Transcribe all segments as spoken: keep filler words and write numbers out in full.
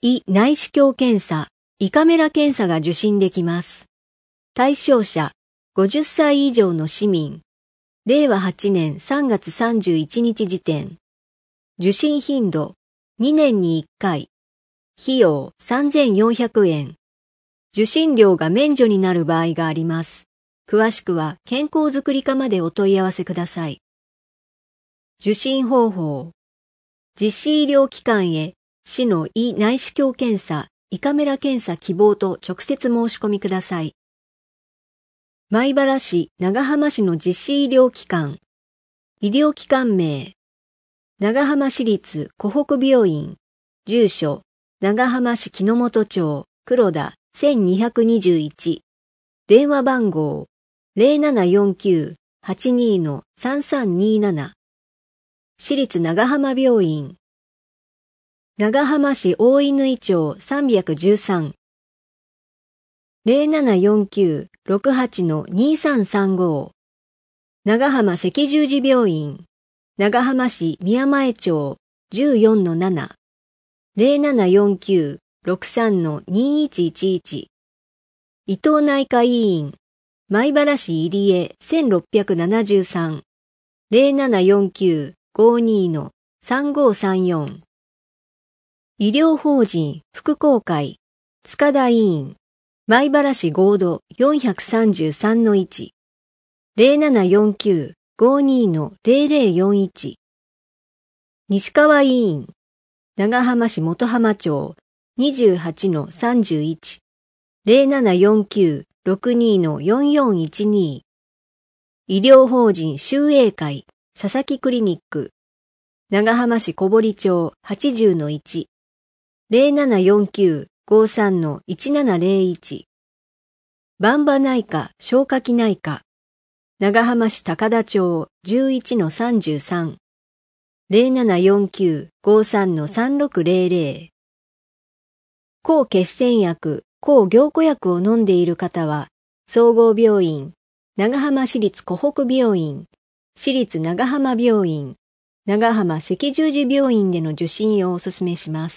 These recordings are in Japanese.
胃内視鏡検査、胃カメラ検査が受診できます。対象者、ごじゅっさい以上の市民。れいわはちねんさんがつさんじゅういちにち時点。受診頻度、にねんにいっかい。費用さんぜんよんひゃくえん。受診料が免除になる場合があります。詳しくは健康づくり課までお問い合わせください。受診方法。実施医療機関へ市の胃内視鏡検査、胃カメラ検査希望と直接申し込みください。米原市、長浜市の実施医療機関。医療機関名。長浜市立湖北病院。住所。長浜市木之本町、黒田せんにひゃくにじゅういち。電話番号。ゼロななよんきゅう はちにー さんさんにーなな。市立長浜病院。長浜市大犬町さんびゃくじゅうさん。ゼロななよんきゅう ろくはち にさんさんご。長浜赤十字病院。長浜市宮前町 じゅうよんのなな。ゼロななよんきゅう ろくさん にいちいちいち。伊藤内科医院。米原市入江せんろっぴゃくななじゅうさん。ゼロななよんきゅう ごにー さんごさんよん。医療法人福光会塚田医院。米原市合土 よんさんさんのいち。ゼロななよんきゅう ごにー ゼロゼロよんいち。西川医院。長浜市元浜町 にじゅうはちのさんじゅういち。ゼロななよんきゅう ろくにー よんよんいちに。医療法人秀英会佐々木クリニック。長浜市小堀町はちじゅうのいち。ゼロななよんきゅう ごさんのいちななゼロいち。万場内科消化器内科。長浜市高田町 じゅういちのさんじゅうさん。ゼロななよんきゅう ごさんのさんろくゼロゼロ。抗血栓薬、抗凝固薬を飲んでいる方は、総合病院、長浜市立湖北病院、市立長浜病院、長浜赤十字病院での受診をお勧めします。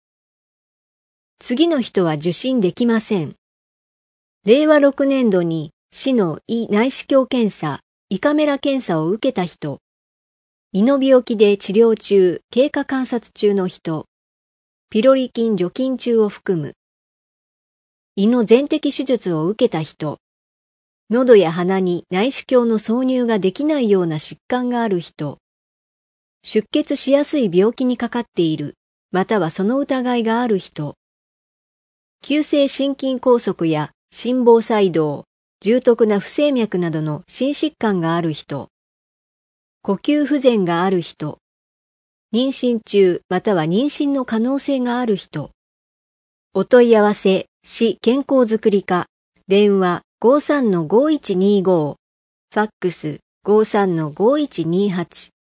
次の人は受診できません。れいわろくねんどに市の胃内視鏡検査、胃カメラ検査を受けた人、胃の病気で治療中、経過観察中の人、ピロリ菌除菌中を含む、胃の全摘手術を受けた人、喉や鼻に内視鏡の挿入ができないような疾患がある人、出血しやすい病気にかかっている、またはその疑いがある人、急性心筋梗塞や心房細動、重篤な不整脈などの心疾患がある人、呼吸不全がある人、妊娠中または妊娠の可能性がある人、お問い合わせ、市健康づくり課、電話 ごさんのごいちにご、ファックス ごさんのごいちにはち。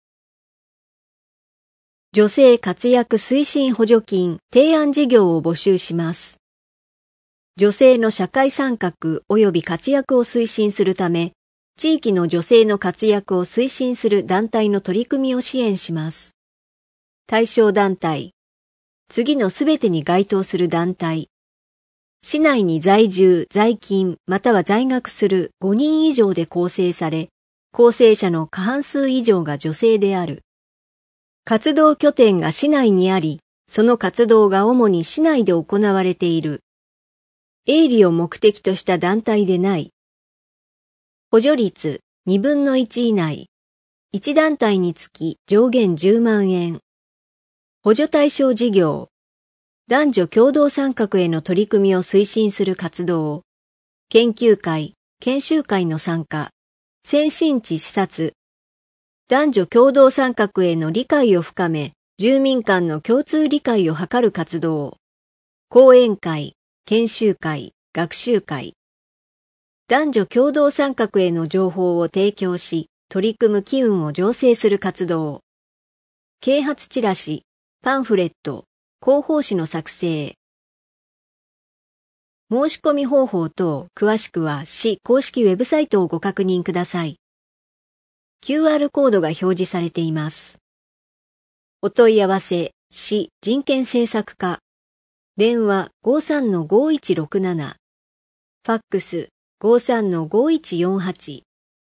女性活躍推進補助金提案事業を募集します。女性の社会参画及び活躍を推進するため、地域の女性の活躍を推進する団体の取り組みを支援します。対象団体。次のすべてに該当する団体。市内に在住、在勤、または在学するごにん以上で構成され、構成者の過半数以上が女性である。活動拠点が市内にあり、その活動が主に市内で行われている。営利を目的とした団体でない。補助率にぶんのいち以内。いち団体につき上限じゅうまんえん。補助対象事業。男女共同参画への取り組みを推進する活動。研究会、研修会の参加。先進地視察。男女共同参画への理解を深め、住民間の共通理解を図る活動。講演会、研修会、学習会。男女共同参画への情報を提供し、取り組む機運を醸成する活動。啓発チラシ、パンフレット、広報誌の作成。申し込み方法等、詳しくは市公式ウェブサイトをご確認ください。キューアール コードが表示されています。お問い合わせ、市人権政策課。 電話 ごさんのごいちろくなな、ファックス ごさんのごいちよんはち。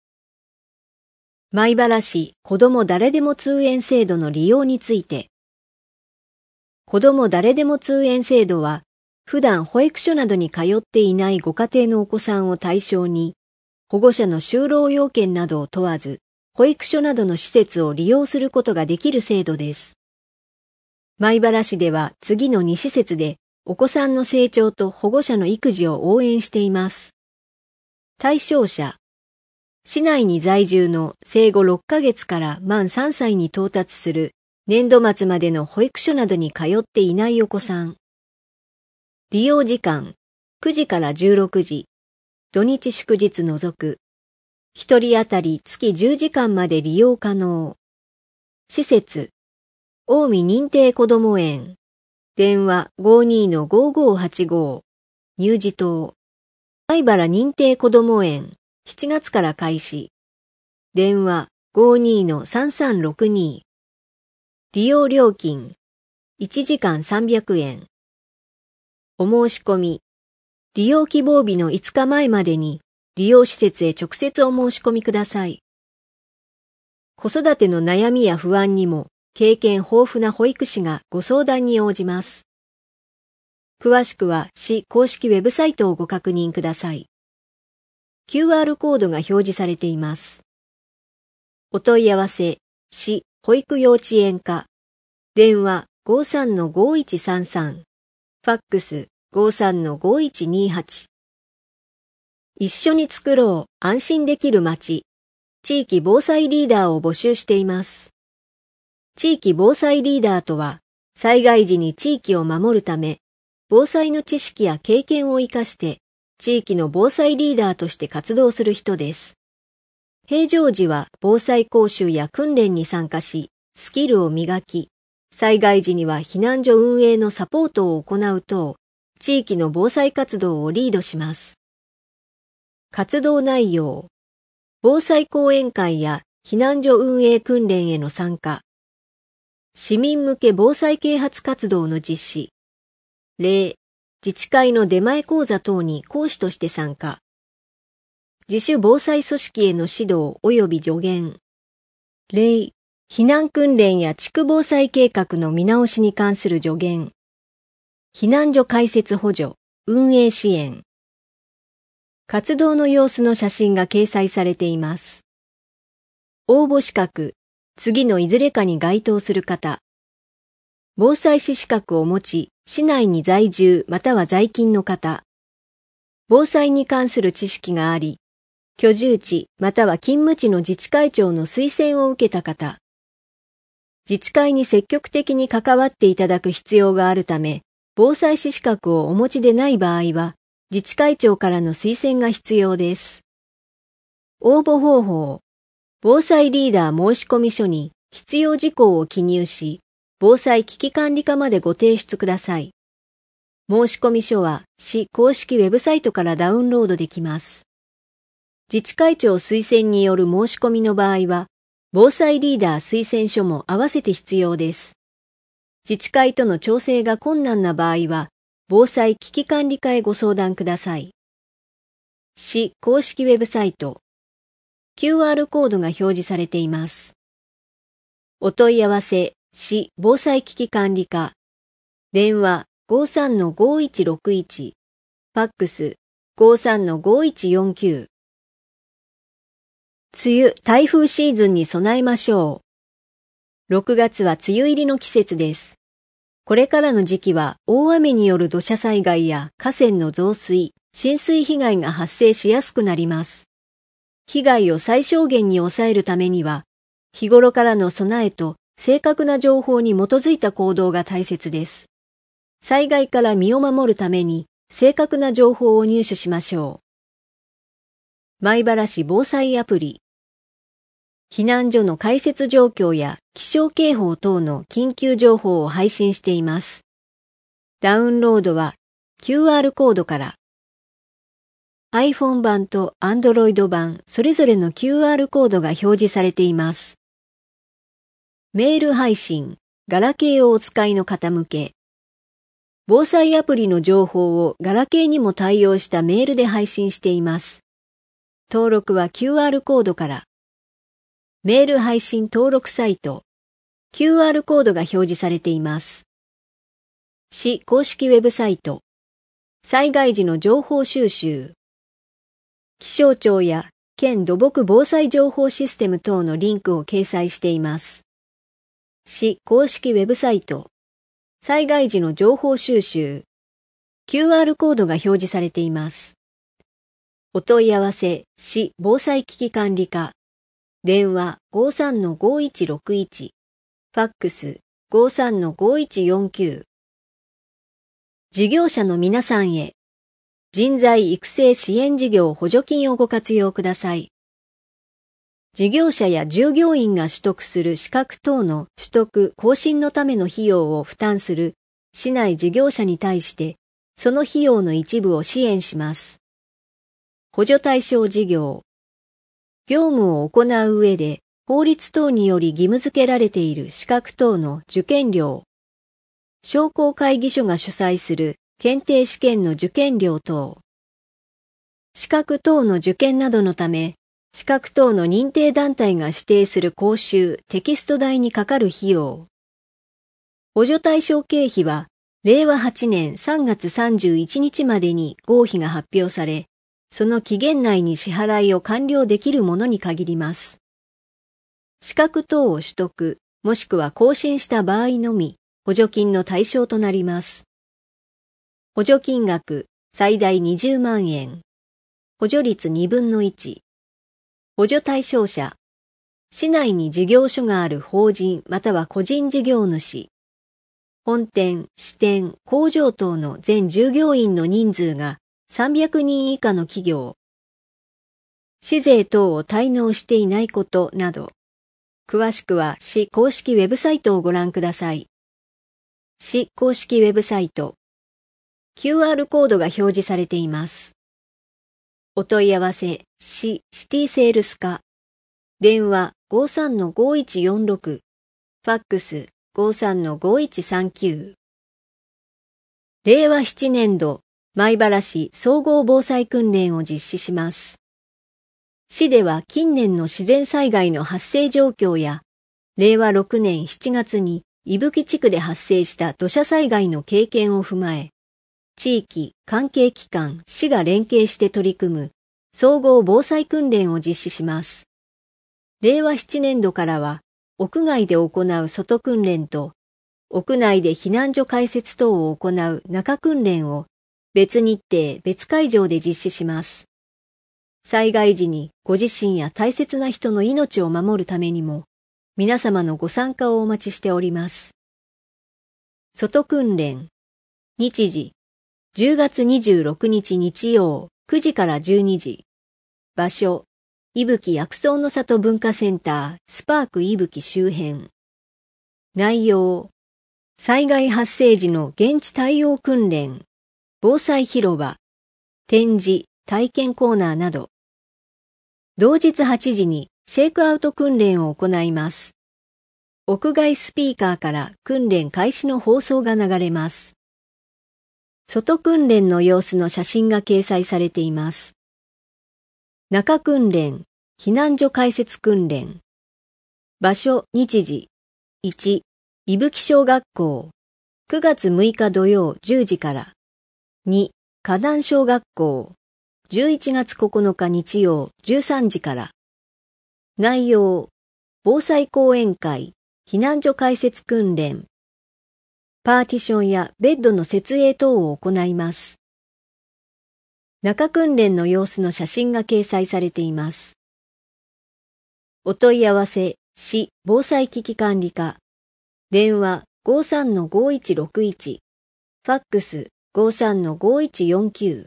米原市子ども誰でも通園制度の利用について。子ども誰でも通園制度は、普段保育所などに通っていないご家庭のお子さんを対象に、保護者の就労要件などを問わず、保育所などの施設を利用することができる制度です。米原市では次のに施設でお子さんの成長と保護者の育児を応援しています。対象者、市内に在住の生後ろっかげつから満さんさいに到達する年度末までの保育所などに通っていないお子さん。利用時間、くじからじゅうろくじ、土日祝日除く。一人当たり月じゅうじかんまで利用可能。施設、近江認定こども園。電話 ごーにーのごーごーはちごー。乳児棟。米原認定こども園。しちがつから開始。電話 ごーにーのさんさんろくにー。利用料金。いちじかんさんびゃくえん。お申し込み。利用希望日のいつかまえまでに利用施設へ直接お申し込みください。子育ての悩みや不安にも経験豊富な保育士がご相談に応じます。詳しくは市公式ウェブサイトをご確認ください。キューアール コードが表示されています。お問い合わせ、市保育幼稚園課。電話 ごーさんのごいちさんさん。ファックス ごーさんのごいちにーはち。一緒に作ろう安心できる街。地域防災リーダーを募集しています。地域防災リーダーとは、災害時に地域を守るため、防災の知識や経験を生かして、地域の防災リーダーとして活動する人です。平常時は防災講習や訓練に参加し、スキルを磨き、災害時には避難所運営のサポートを行う等、地域の防災活動をリードします。活動内容、防災講演会や避難所運営訓練への参加、市民向け防災啓発活動の実施、例、自治会の出前講座等に講師として参加、自主防災組織への指導及び助言、例、避難訓練や地区防災計画の見直しに関する助言、避難所開設補助、運営支援。活動の様子の写真が掲載されています。応募資格、次のいずれかに該当する方。防災士資格を持ち、市内に在住または在勤の方。防災に関する知識があり、居住地または勤務地の自治会長の推薦を受けた方。自治会に積極的に関わっていただく必要があるため、防災士資格をお持ちでない場合は、自治会長からの推薦が必要です。応募方法。防災リーダー申込書に必要事項を記入し、防災危機管理課までご提出ください。申込書は市公式ウェブサイトからダウンロードできます。自治会長推薦による申し込みの場合は、防災リーダー推薦書も合わせて必要です。自治会との調整が困難な場合は、防災危機管理課へご相談ください。市公式ウェブサイト。キューアール コードが表示されています。お問い合わせ、市防災危機管理課。電話 ごーさんのごいちろくいち。ファックス ごーさんのごいちよんきゅう。梅雨・台風シーズンに備えましょう。ろくがつは梅雨入りの季節です。これからの時期は大雨による土砂災害や河川の増水、浸水被害が発生しやすくなります。被害を最小限に抑えるためには、日頃からの備えと正確な情報に基づいた行動が大切です。災害から身を守るために正確な情報を入手しましょう。米原市防災アプリ。避難所の開設状況や気象警報等の緊急情報を配信しています。ダウンロードは キューアール コードから。iPhone 版と Android 版それぞれの キューアール コードが表示されています。メール配信、ガラケーをお使いの方向け。 防災アプリの情報をガラケーにも対応したメールで配信しています。登録は キューアール コードから。メール配信登録サイト。キューアール コードが表示されています。市公式ウェブサイト。災害時の情報収集。気象庁や県土木防災情報システム等のリンクを掲載しています。市公式ウェブサイト。災害時の情報収集。キューアール コードが表示されています。お問い合わせ、市防災危機管理課。電話 ごさんのごいちろくいち。ファックス ごさんのごいちよんきゅう。事業者の皆さんへ。人材育成支援事業補助金をご活用ください。事業者や従業員が取得する資格等の取得・更新のための費用を負担する市内事業者に対して、その費用の一部を支援します。補助対象事業。業務を行う上で、法律等により義務付けられている資格等の受験料。商工会議所が主催する検定試験の受験料等。資格等の受験などのため、資格等の認定団体が指定する講習・テキスト代にかかる費用。補助対象経費は、れいわはちねんさんがつさんじゅういちにちまでに合否が発表され、その期限内に支払いを完了できるものに限ります。資格等を取得、もしくは更新した場合のみ、補助金の対象となります。補助金額、最大にじゅうまんえん。補助率にぶんのいち。補助対象者。市内に事業所がある法人または個人事業主。本店、支店、工場等の全従業員の人数がさんびゃくにん以下の企業。市税等を滞納していないことなど。詳しくは市公式ウェブサイトをご覧ください。市公式ウェブサイト。キューアール コードが表示されています。お問い合わせ、市シティセールス課。電話 ごさんのごいちよんろく。ファックス ごさんのごいちさんきゅう。れいわななねん度、米原市総合防災訓練を実施します。市では近年の自然災害の発生状況や、れいわろくねんしちがつに伊吹地区で発生した土砂災害の経験を踏まえ、地域、関係機関、市が連携して取り組む総合防災訓練を実施します。れいわななねん度からは、屋外で行う外訓練と、屋内で避難所開設等を行う中訓練を別日程、別会場で実施します。災害時にご自身や大切な人の命を守るためにも、皆様のご参加をお待ちしております。外訓練。日時、じゅうがつにじゅうろくにち日曜、くじからじゅうにじ。場所、伊吹薬草の里文化センター、スパーク伊吹周辺。内容、災害発生時の現地対応訓練、防災広場、展示、体験コーナーなど。同日はちじにシェイクアウト訓練を行います。屋外スピーカーから訓練開始の放送が流れます。外訓練の様子の写真が掲載されています。中訓練、避難所開設訓練。場所、日時。いち、伊吹小学校。くがつむいか土曜じゅうじから。に、花壇小学校。じゅういちがつここのか日曜じゅうさんじから。内容、防災講演会、避難所開設訓練。パーティションやベッドの設営等を行います。中訓練の様子の写真が掲載されています。お問い合わせ、市防災危機管理課。電話 ごさんのごいちろくいち。ファックス ごさんのごいちよんきゅう。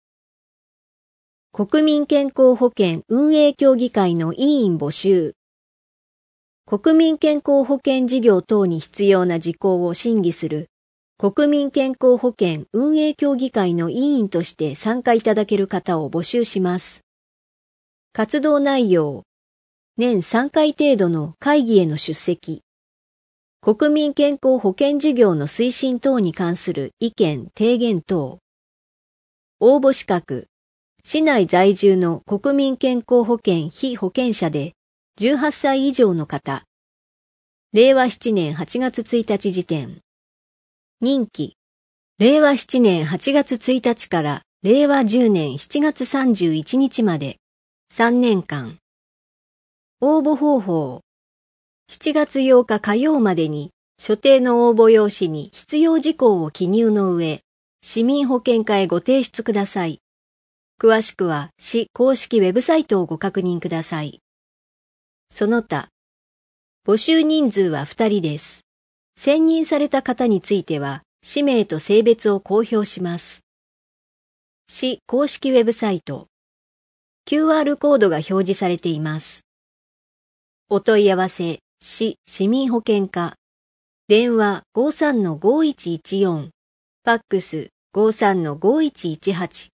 国民健康保険運営協議会の委員募集。国民健康保険事業等に必要な事項を審議する国民健康保険運営協議会の委員として参加いただける方を募集します。活動内容、年さんかい程度の会議への出席。 国民健康保険事業の推進等に関する意見・提言等。応募資格。市内在住の国民健康保険被保険者でじゅうはっさい以上の方。れいわななねんはちがつついたち時点。任期。れいわななねんはちがつついたちかられいわじゅうねんしちがつさんじゅういちにちまでさんねんかん。応募方法。しちがつようか火曜までに所定の応募用紙に必要事項を記入の上、市民保険課へご提出ください。詳しくは市公式ウェブサイトをご確認ください。その他、募集人数はふたりです。選任された方については、氏名と性別を公表します。市公式ウェブサイト。キューアール コードが表示されています。お問い合わせ。市市民保険課。電話 ごーさんのごーいちいちよん。ファックス ごーさんのごーいちいちはち。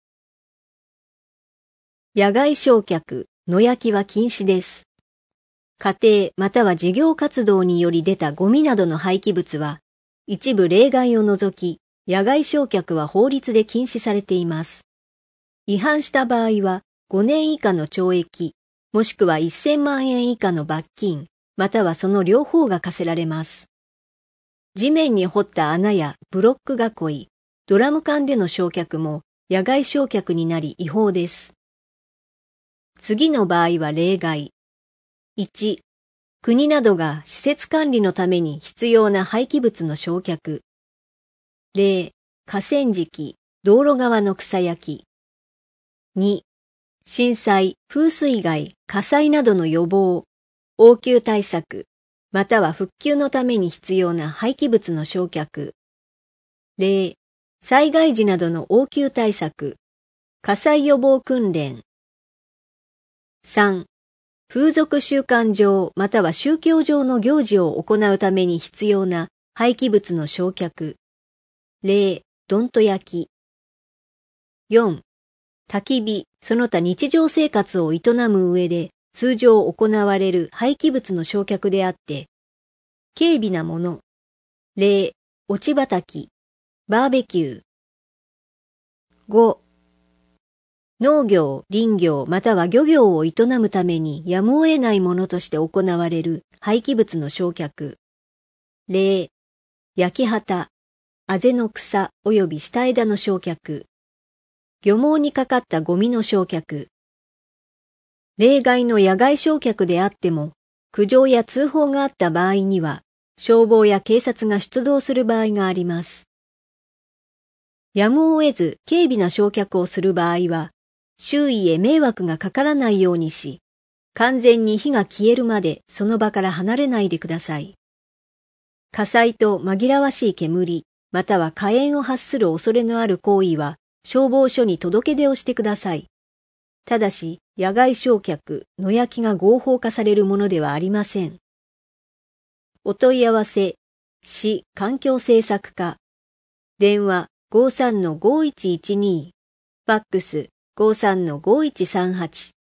野外焼却、野焼きは禁止です。家庭または事業活動により出たゴミなどの廃棄物は、一部例外を除き、野外焼却は法律で禁止されています。違反した場合は、ごねんいかの懲役、もしくはせんまんえん以下の罰金、またはその両方が課せられます。地面に掘った穴やブロック囲い、ドラム缶での焼却も野外焼却になり違法です。次の場合は例外。いち、国などが施設管理のために必要な廃棄物の焼却。例、河川敷、道路側の草焼き。に、震災、風水害、火災などの予防、応急対策、または復旧のために必要な廃棄物の焼却。例、災害時などの応急対策、火災予防訓練。さん、風俗習慣上または宗教上の行事を行うために必要な廃棄物の焼却。例、どんと焼き。よん、焚き火、その他日常生活を営む上で通常行われる廃棄物の焼却であって、軽微なもの。例、落ち畑、バーベキュー。ご、農業、林業または漁業を営むためにやむを得ないものとして行われる廃棄物の焼却。例、焼き畑、あぜの草及び下枝の焼却。漁網にかかったゴミの焼却。例外の野外焼却であっても、苦情や通報があった場合には、消防や警察が出動する場合があります。やむを得ず軽微な焼却をする場合は、周囲へ迷惑がかからないようにし、完全に火が消えるまでその場から離れないでください。火災と紛らわしい煙、または火炎を発する恐れのある行為は、消防署に届け出をしてください。ただし、野外焼却、野焼きが合法化されるものではありません。お問い合わせ、市環境政策課。電話 ごーさんのごーいちいちに、ファックス ごーさんのごーいちさんはち。